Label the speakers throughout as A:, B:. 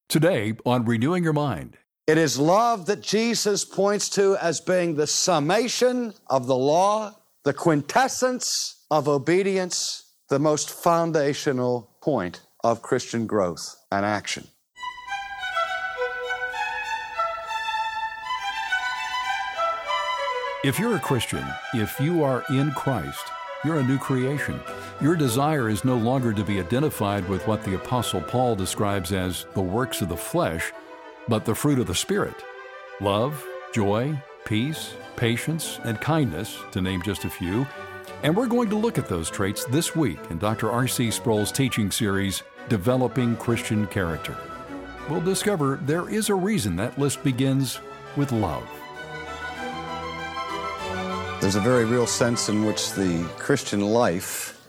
A: Today on Renewing Your Mind.
B: It is love that Jesus points to as being the summation of the law, the quintessence of obedience, the most foundational point of Christian growth and action.
A: If you're a Christian, if you are in Christ, you're a new creation. Your desire is no longer to be identified with what the Apostle Paul describes as the works of the flesh, but the fruit of the Spirit. Love, joy, peace, patience, and kindness, to name just a few. And we're going to look at those traits this week in Dr. R.C. Sproul's teaching series, Developing Christian Character. We'll discover there is a reason that list begins with love.
B: There's a very real sense in which the Christian life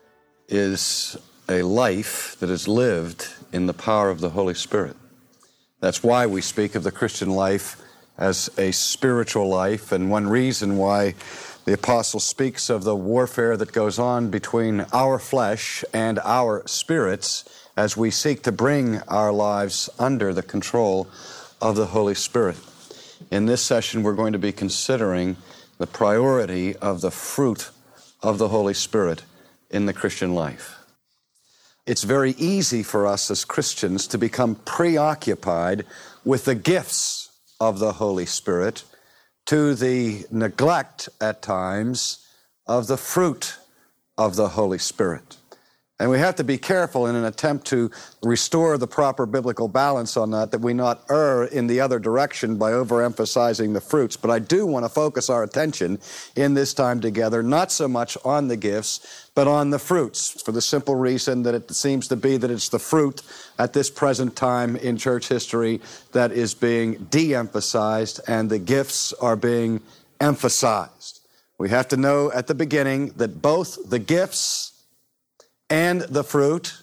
B: is a life that is lived in the power of the Holy Spirit. That's why we speak of the Christian life as a spiritual life, and one reason why the apostle speaks of the warfare that goes on between our flesh and our spirits as we seek to bring our lives under the control of the Holy Spirit. In this session, we're going to be considering the priority of the fruit of the Holy Spirit in the Christian life. It's very easy for us as Christians to become preoccupied with the gifts of the Holy Spirit to the neglect at times of the fruit of the Holy Spirit. And we have to be careful in an attempt to restore the proper biblical balance on that we not err in the other direction by overemphasizing the fruits. But I do want to focus our attention in this time together, not so much on the gifts, but on the fruits, for the simple reason that it seems to be that it's the fruit at this present time in church history that is being de-emphasized and the gifts are being emphasized. We have to know at the beginning that both the gifts and the fruit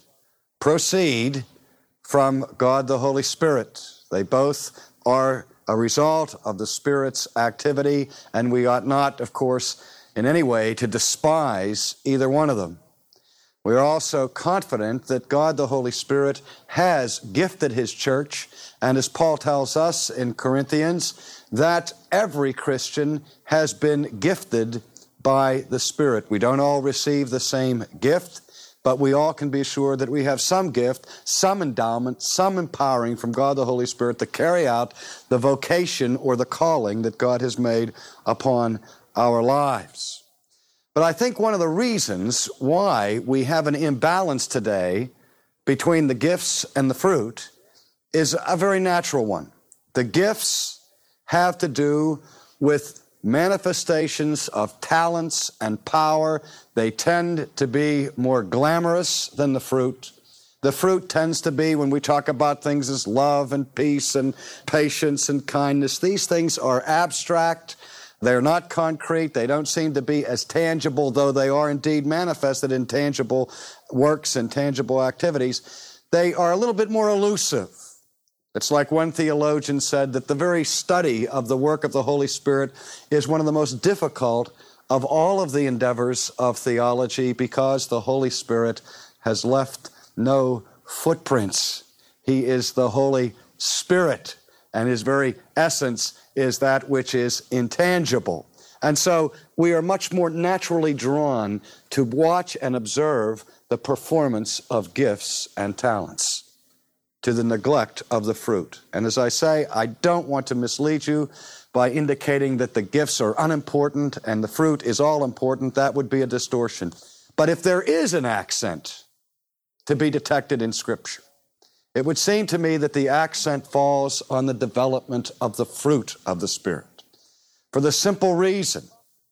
B: proceed from God the Holy Spirit. They both are a result of the Spirit's activity, and we ought not, of course, in any way to despise either one of them. We are also confident that God the Holy Spirit has gifted His church, and as Paul tells us in Corinthians, that every Christian has been gifted by the Spirit. We don't all receive the same gift, but we all can be assured that we have some gift, some endowment, some empowering from God the Holy Spirit to carry out the vocation or the calling that God has made upon our lives. But I think one of the reasons why we have an imbalance today between the gifts and the fruit is a very natural one. The gifts have to do with manifestations of talents and power. They tend to be more glamorous than the fruit. The fruit tends to be, when we talk about things as love and peace and patience and kindness, these things are abstract. They're not concrete. They don't seem to be as tangible, though they are indeed manifested in tangible works and tangible activities. They are a little bit more elusive. It's like one theologian said that the very study of the work of the Holy Spirit is one of the most difficult of all of the endeavors of theology because the Holy Spirit has left no footprints. He is the Holy Spirit, and His very essence is that which is intangible. And so we are much more naturally drawn to watch and observe the performance of gifts and talents, to the neglect of the fruit. And as I say, I don't want to mislead you by indicating that the gifts are unimportant and the fruit is all important. That would be a distortion. But if there is an accent to be detected in Scripture, it would seem to me that the accent falls on the development of the fruit of the Spirit, for the simple reason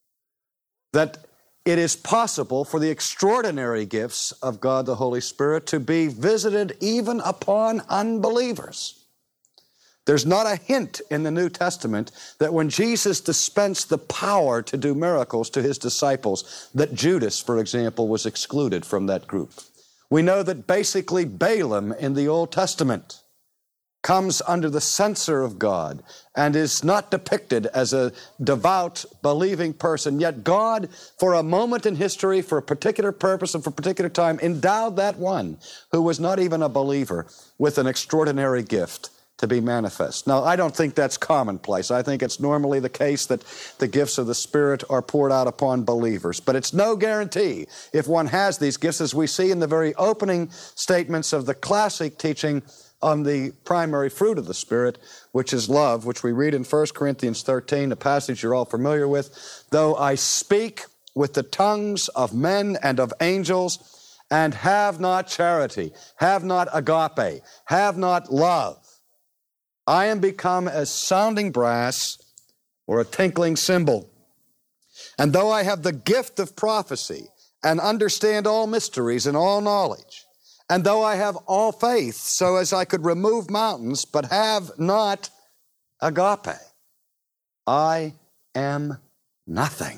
B: that it is possible for the extraordinary gifts of God the Holy Spirit to be visited even upon unbelievers. There's not a hint in the New Testament that when Jesus dispensed the power to do miracles to His disciples, that Judas, for example, was excluded from that group. We know that basically Balaam in the Old Testament comes under the censor of God and is not depicted as a devout, believing person, yet God, for a moment in history, for a particular purpose and for a particular time, endowed that one who was not even a believer with an extraordinary gift to be manifest. Now, I don't think that's commonplace. I think it's normally the case that the gifts of the Spirit are poured out upon believers. But it's no guarantee if one has these gifts, as we see in the very opening statements of the classic teaching on the primary fruit of the Spirit, which is love, which we read in 1 Corinthians 13, a passage you're all familiar with. Though I speak with the tongues of men and of angels and have not charity, have not agape, have not love, I am become as sounding brass or a tinkling cymbal. And though I have the gift of prophecy and understand all mysteries and all knowledge, and though I have all faith so as I could remove mountains, but have not agape, I am nothing.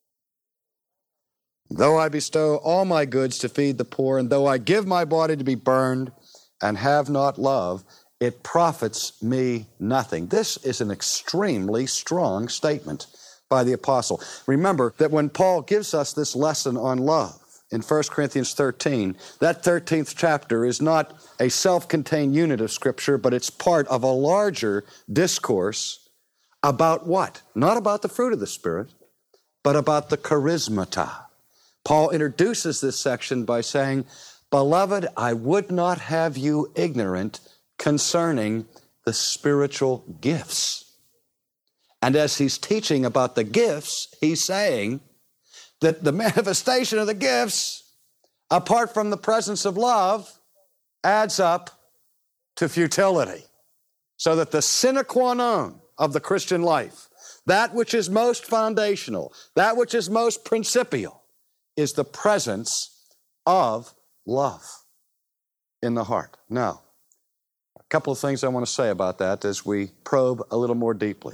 B: Though I bestow all my goods to feed the poor, and though I give my body to be burned and have not love, it profits me nothing. This is an extremely strong statement by the apostle. Remember that when Paul gives us this lesson on love in 1 Corinthians 13, that 13th chapter is not a self-contained unit of Scripture, but it's part of a larger discourse about what? Not about the fruit of the Spirit, but about the charismata. Paul introduces this section by saying, "Beloved, I would not have you ignorant concerning the spiritual gifts." And as he's teaching about the gifts, he's saying that the manifestation of the gifts, apart from the presence of love, adds up to futility. So that the sine qua non of the Christian life, that which is most foundational, that which is most principial, is the presence of love in the heart. Now, a couple of things I want to say about that as we probe a little more deeply.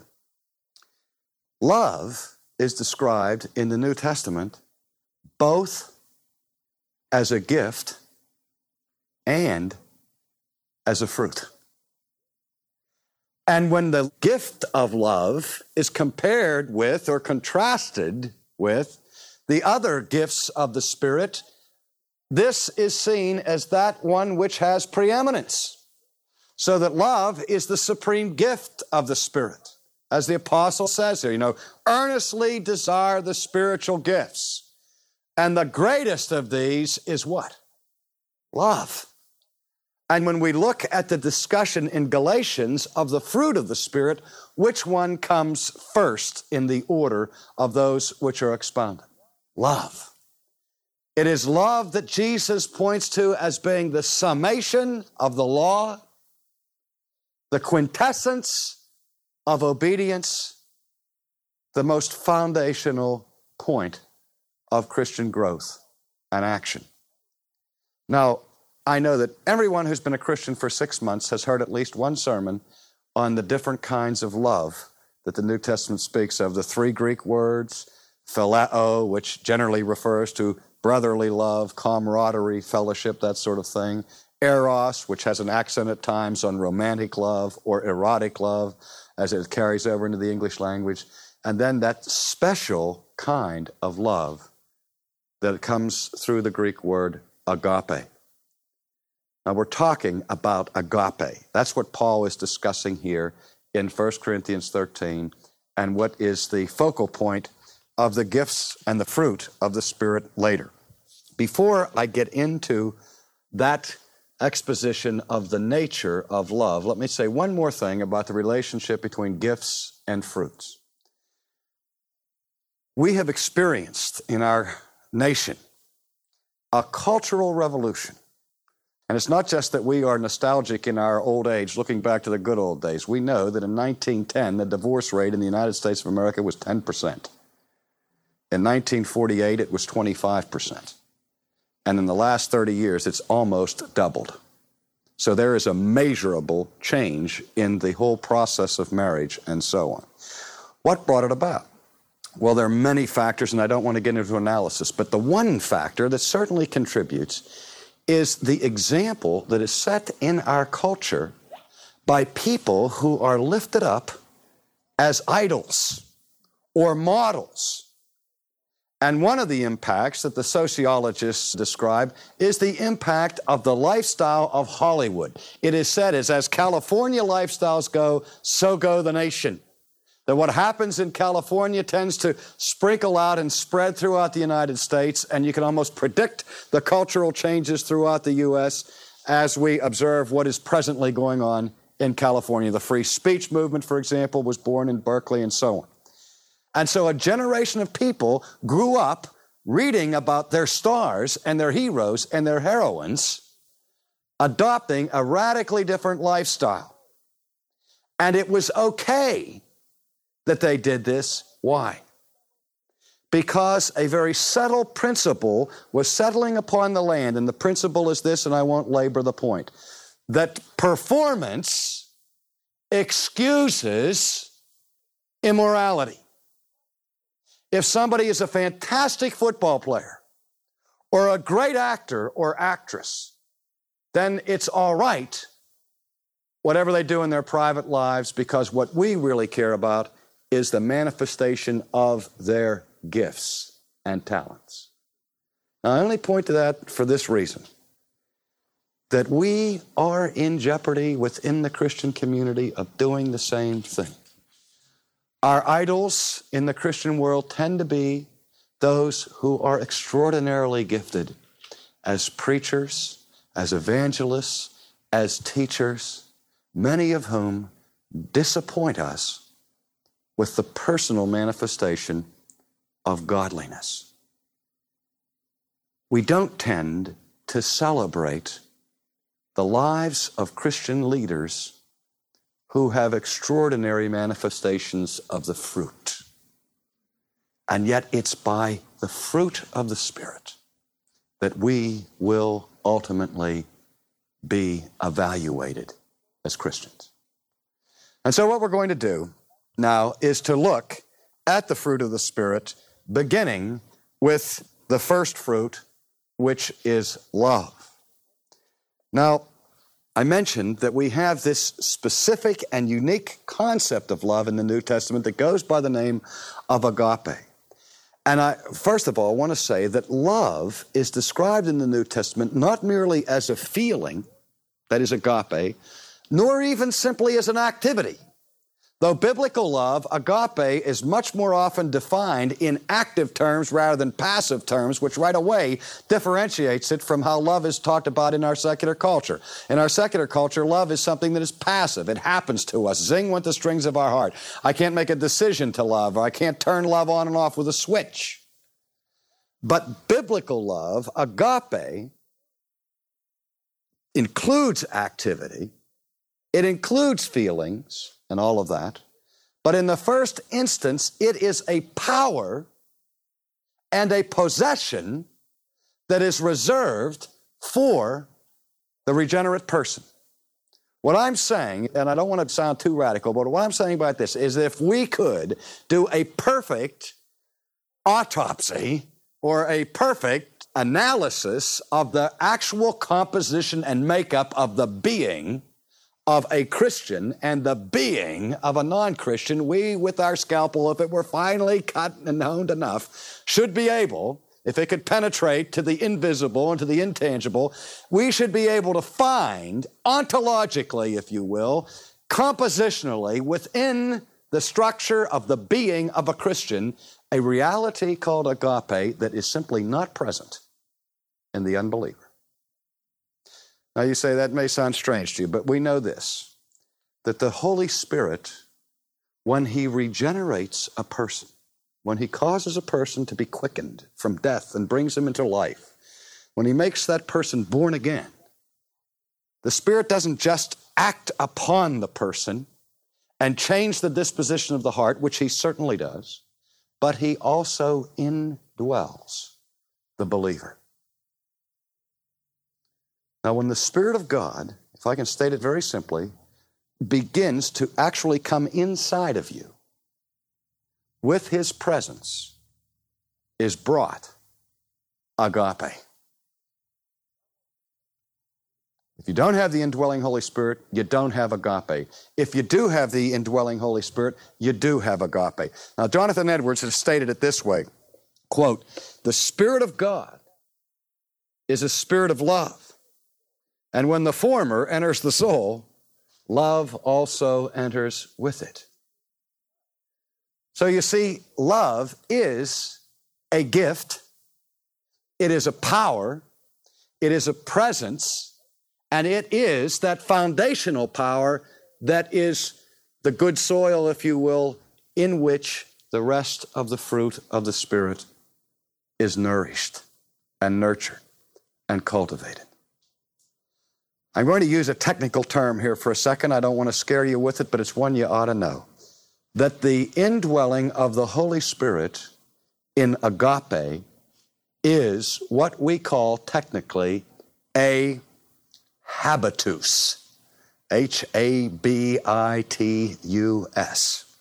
B: Love is described in the New Testament both as a gift and as a fruit. And when the gift of love is compared with or contrasted with the other gifts of the Spirit, this is seen as that one which has preeminence. So that love is the supreme gift of the Spirit. As the apostle says here, earnestly desire the spiritual gifts. And the greatest of these is what? Love. And when we look at the discussion in Galatians of the fruit of the Spirit, which one comes first in the order of those which are expounded? Love. It is love that Jesus points to as being the summation of the law, the quintessence of obedience, the most foundational point of Christian growth and action. Now, I know that everyone who's been a Christian for 6 months has heard at least one sermon on the different kinds of love that the New Testament speaks of. The 3 Greek words, phileo, which generally refers to brotherly love, camaraderie, fellowship, that sort of thing. Eros, which has an accent at times on romantic love or erotic love, as it carries over into the English language. And then that special kind of love that comes through the Greek word agape. Now, we're talking about agape. That's what Paul is discussing here in 1 Corinthians 13, and what is the focal point of the gifts and the fruit of the Spirit later. Before I get into that exposition of the nature of love, let me say one more thing about the relationship between gifts and fruits. We have experienced in our nation a cultural revolution. And it's not just that we are nostalgic in our old age, looking back to the good old days. We know that in 1910, the divorce rate in the United States of America was 10%. In 1948, it was 25%. And in the last 30 years, it's almost doubled. So there is a measurable change in the whole process of marriage and so on. What brought it about? Well, there are many factors, and I don't want to get into analysis, but the one factor that certainly contributes is the example that is set in our culture by people who are lifted up as idols or models. And one of the impacts that the sociologists describe is the impact of the lifestyle of Hollywood. It is said as California lifestyles go, so go the nation. That what happens in California tends to sprinkle out and spread throughout the United States, and you can almost predict the cultural changes throughout the U.S. as we observe what is presently going on in California. The free speech movement, for example, was born in Berkeley and so on. And so a generation of people grew up reading about their stars and their heroes and their heroines adopting a radically different lifestyle. And it was okay that they did this. Why? Because a very subtle principle was settling upon the land, and the principle is this, and I won't labor the point, that performance excuses immorality. If somebody is a fantastic football player or a great actor or actress, then it's all right, whatever they do in their private lives, because what we really care about is the manifestation of their gifts and talents. Now, I only point to that for this reason, that we are in jeopardy within the Christian community of doing the same thing. Our idols in the Christian world tend to be those who are extraordinarily gifted as preachers, as evangelists, as teachers, many of whom disappoint us with the personal manifestation of godliness. We don't tend to celebrate the lives of Christian leaders who have extraordinary manifestations of the fruit. And yet it's by the fruit of the Spirit that we will ultimately be evaluated as Christians. And so what we're going to do now is to look at the fruit of the Spirit, beginning with the first fruit, which is love. Now, I mentioned that we have this specific and unique concept of love in the New Testament that goes by the name of agape. And I, first of all, want to say that love is described in the New Testament not merely as a feeling, that is agape, nor even simply as an activity. Though biblical love, agape, is much more often defined in active terms rather than passive terms, which right away differentiates it from how love is talked about in our secular culture. In our secular culture, love is something that is passive. It happens to us. Zing went the strings of our heart. I can't make a decision to love, or I can't turn love on and off with a switch. But biblical love, agape, includes activity. It includes feelings and all of that. But in the first instance, it is a power and a possession that is reserved for the regenerate person. What I'm saying, and I don't want to sound too radical, but what I'm saying about this is if we could do a perfect autopsy or a perfect analysis of the actual composition and makeup of the being of a Christian and the being of a non-Christian, we, with our scalpel, if it were finely cut and honed enough, should be able, if it could penetrate to the invisible and to the intangible, we should be able to find, ontologically, if you will, compositionally, within the structure of the being of a Christian, a reality called agape that is simply not present in the unbeliever. Now you say that may sound strange to you, but we know this, that the Holy Spirit, when He regenerates a person, when He causes a person to be quickened from death and brings him into life, when He makes that person born again, the Spirit doesn't just act upon the person and change the disposition of the heart, which He certainly does, but He also indwells the believer. Now, when the Spirit of God, if I can state it very simply, begins to actually come inside of you, with His presence is brought agape. If you don't have the indwelling Holy Spirit, you don't have agape. If you do have the indwelling Holy Spirit, you do have agape. Now, Jonathan Edwards has stated it this way, quote, "The Spirit of God is a spirit of love. And when the former enters the soul, love also enters with it." So you see, love is a gift. It is a power. It is a presence. And it is that foundational power that is the good soil, if you will, in which the rest of the fruit of the Spirit is nourished and nurtured and cultivated. I'm going to use a technical term here for a second. I don't want to scare you with it, but it's one you ought to know. That the indwelling of the Holy Spirit in agape is what we call technically a habitus. Habitus.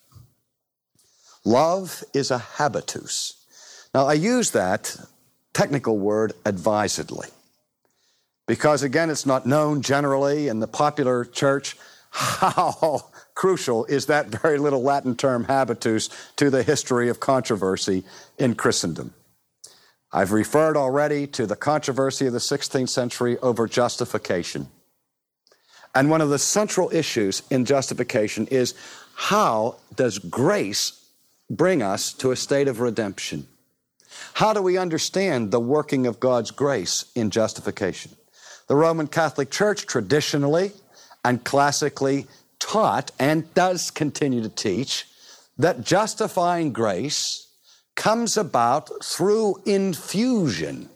B: Love is a habitus. Now, I use that technical word advisedly because, again, it's not known generally in the popular church how crucial is that very little Latin term habitus to the history of controversy in Christendom. I've referred already to the controversy of the 16th century over justification. And one of the central issues in justification is, how does grace bring us to a state of redemption? How do we understand the working of God's grace in justification? The Roman Catholic Church traditionally and classically taught, and does continue to teach, that justifying grace comes about through infusion,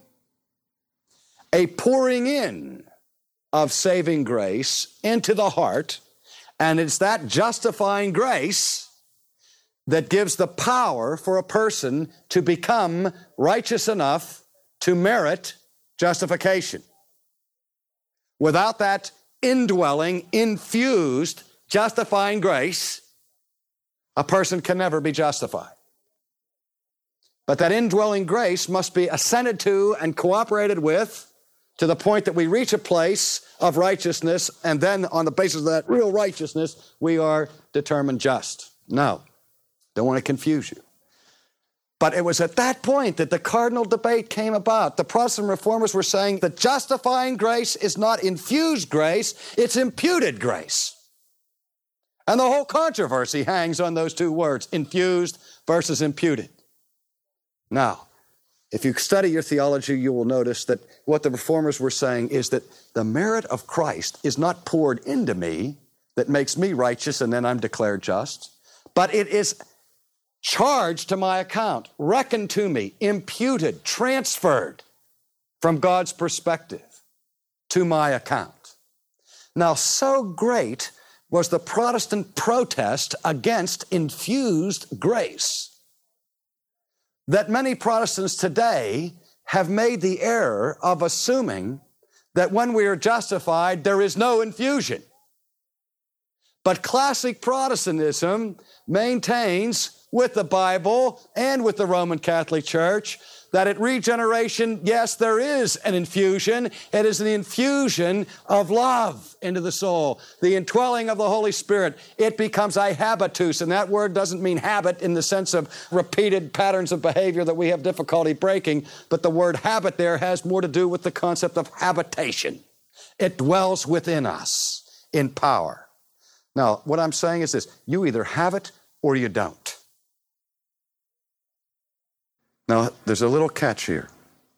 B: a pouring in of saving grace into the heart, and it's that justifying grace that gives the power for a person to become righteous enough to merit justification. Without that indwelling, infused, justifying grace, a person can never be justified. But that indwelling grace must be assented to and cooperated with to the point that we reach a place of righteousness, and then on the basis of that real righteousness, we are determined just. No, don't want to confuse you. But it was at that point that the cardinal debate came about. The Protestant reformers were saying that justifying grace is not infused grace, it's imputed grace. And the whole controversy hangs on those two words, infused versus imputed. Now, if you study your theology, you will notice that what the reformers were saying is that the merit of Christ is not poured into me that makes me righteous and then I'm declared just, but it is charged to my account, reckoned to me, imputed, transferred from God's perspective to my account. Now, so great was the Protestant protest against infused grace that many Protestants today have made the error of assuming that when we are justified, there is no infusion. But classic Protestantism maintains with the Bible and with the Roman Catholic Church that at regeneration, yes, there is an infusion. It is the infusion of love into the soul, the indwelling of the Holy Spirit. It becomes a habitus, and that word doesn't mean habit in the sense of repeated patterns of behavior that we have difficulty breaking, but the word habit there has more to do with the concept of habitation. It dwells within us in power. Now, what I'm saying is this: you either have it or you don't. Now, there's a little catch here.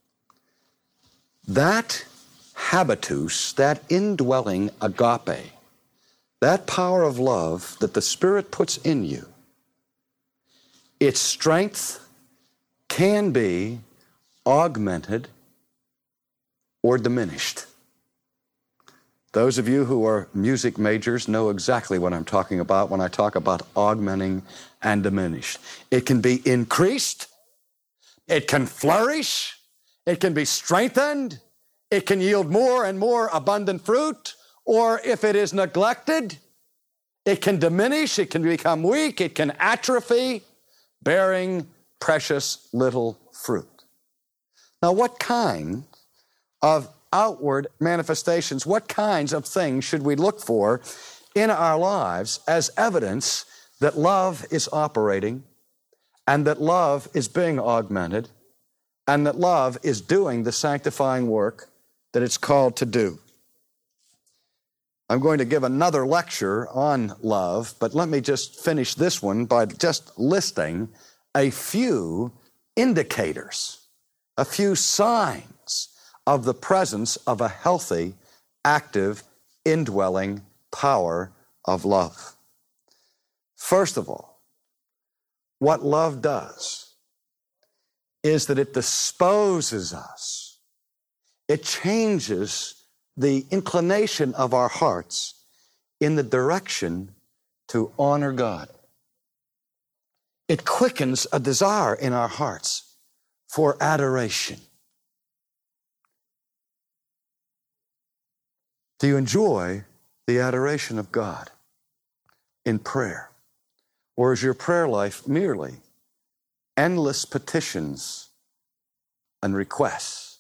B: That habitus, that indwelling agape, that power of love that the Spirit puts in you, its strength can be augmented or diminished. Those of you who are music majors know exactly what I'm talking about when I talk about augmenting and diminished. It can be increased. It can flourish, it can be strengthened, it can yield more and more abundant fruit, or if it is neglected, it can diminish, it can become weak, it can atrophy, bearing precious little fruit. Now, what kind of outward manifestations? What kinds of things should we look for in our lives as evidence that love is operating and that love is being augmented and that love is doing the sanctifying work that it's called to do? I'm going to give another lecture on love, but let me just finish this one by just listing a few indicators, a few signs of the presence of a healthy, active, indwelling power of love. First of all, what love does is that it disposes us. It changes the inclination of our hearts in the direction to honor God. It quickens a desire in our hearts for adoration. Do you enjoy the adoration of God in prayer? Or is your prayer life merely endless petitions and requests?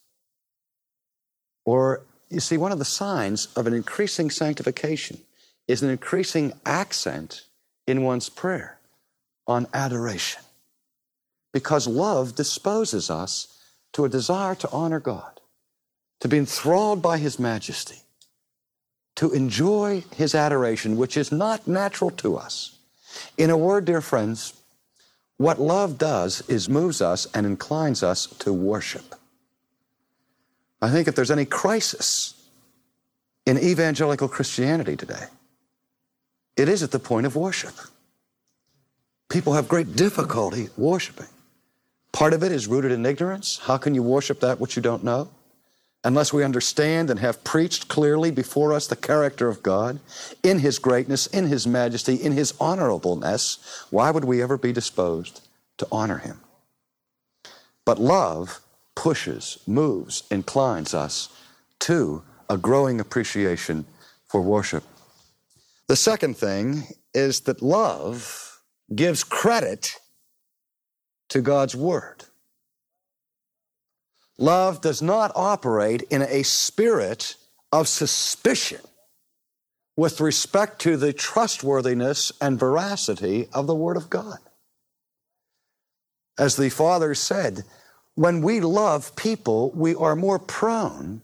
B: Or, you see, one of the signs of an increasing sanctification is an increasing accent in one's prayer on adoration. Because love disposes us to a desire to honor God, to be enthralled by His majesty, to enjoy His adoration, which is not natural to us. In a word, dear friends, what love does is moves us and inclines us to worship. I think if there's any crisis in evangelical Christianity today, it is at the point of worship. People have great difficulty worshiping. Part of it is rooted in ignorance. How can you worship that which you don't know? Unless we understand and have preached clearly before us the character of God, in His greatness, in His majesty, in His honorableness, why would we ever be disposed to honor Him? But love pushes, moves, inclines us to a growing appreciation for worship. The second thing is that love gives credit to God's Word. Love does not operate in a spirit of suspicion with respect to the trustworthiness and veracity of the Word of God. As the Father said, when we love people, we are more prone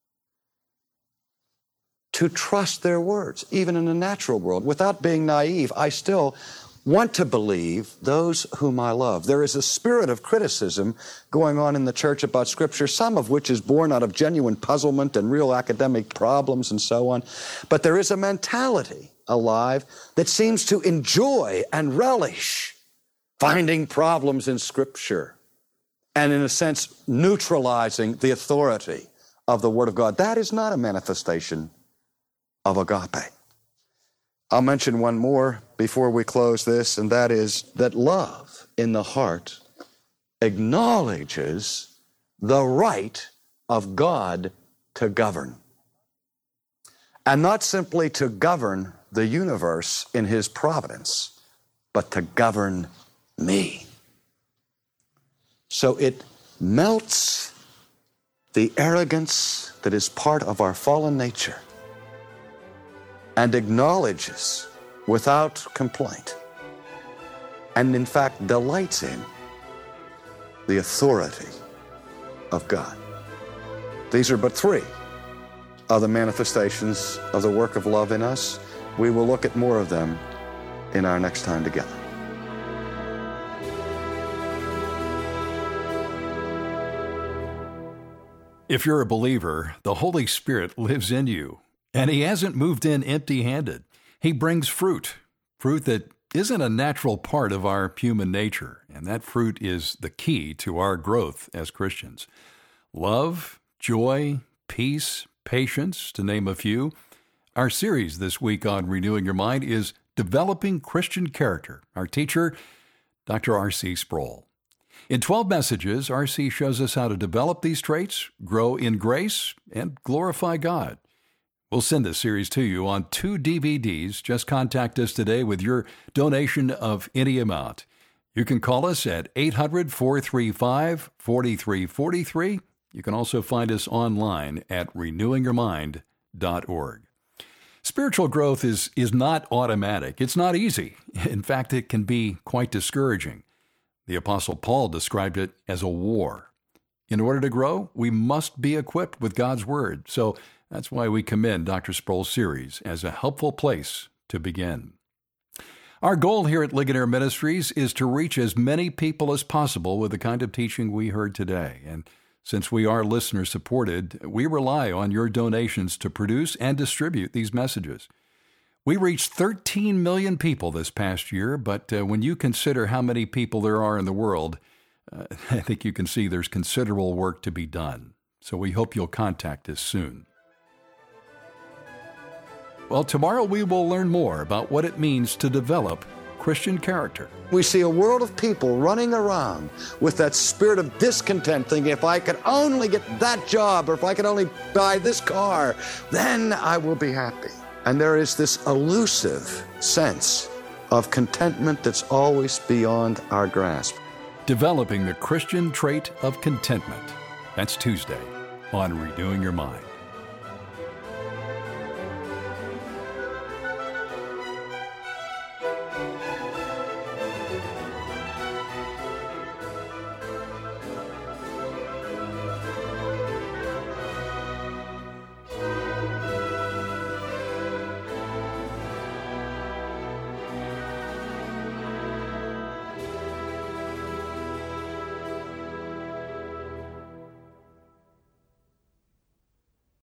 B: to trust their words, even in the natural world. Without being naive, I still want to believe those whom I love. There is a spirit of criticism going on in the church about Scripture, some of which is born out of genuine puzzlement and real academic problems and so on. But there is a mentality alive that seems to enjoy and relish finding problems in Scripture and, in a sense, neutralizing the authority of the Word of God. That is not a manifestation of agape. I'll mention one more before we close this, and that is that love in the heart acknowledges the right of God to govern. And not simply to govern the universe in His providence, but to govern me. So it melts the arrogance that is part of our fallen nature and acknowledges without complaint and in fact delights in the authority of God. These are but three of the manifestations of the work of love in us. We will look at more of them in our next time together.
A: If you're a believer, the Holy Spirit lives in you, and He hasn't moved in empty-handed. He brings fruit that isn't a natural part of our human nature, and that fruit is the key to our growth as Christians. Love, joy, peace, patience, to name a few. Our series this week on Renewing Your Mind is Developing Christian Character. Our teacher, Dr. R.C. Sproul. In 12 messages, R.C. shows us how to develop these traits, grow in grace, and glorify God. We'll send this series to you on 2 DVDs. Just contact us today with your donation of any amount. You can call us at 800-435-4343, You can also find us online at renewingyourmind.org. Spiritual growth is not automatic. It's not easy. In fact, it can be quite discouraging. The Apostle Paul described it as a war. In order to grow, we must be equipped with God's Word. So that's why we commend Dr. Sproul's series as a helpful place to begin. Our goal here at Ligonier Ministries is to reach as many people as possible with the kind of teaching we heard today. And since we are listener-supported, we rely on your donations to produce and distribute these messages. We reached 13 million people this past year, but when you consider how many people there are in the world, I think you can see there's considerable work to be done. So we hope you'll contact us soon. Well, tomorrow we will learn more about what it means to develop Christian character.
B: We see a world of people running around with that spirit of discontent, thinking, if I could only get that job, or if I could only buy this car, then I will be happy. And there is this elusive sense of contentment that's always beyond our grasp.
A: Developing the Christian trait of contentment. That's Tuesday on Renewing Your Mind.